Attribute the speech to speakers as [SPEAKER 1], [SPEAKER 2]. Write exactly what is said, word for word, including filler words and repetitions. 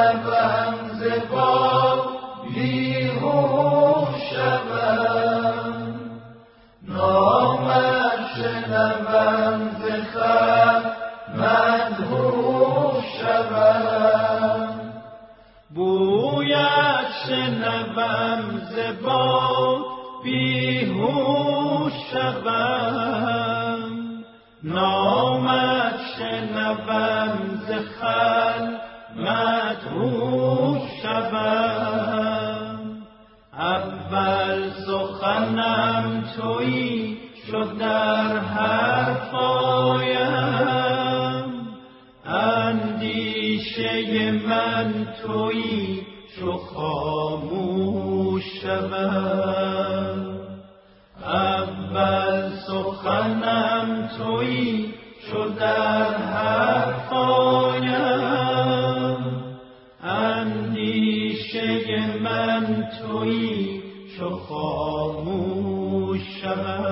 [SPEAKER 1] شنوم ز باد بیهوش شوم، نامش شنوم ز خلق مدهوش شوم، بویش شنوم ز باد بیهوش شوم، نامش شنوم ز خلق مدهوش شوم. اول سخنم تویی شد در حرفایم، اندیشه من تویی چو خاموش شوم. اول سخنم تویی شد در حرفایم، اندیشه من تویی چو خاموش شوم.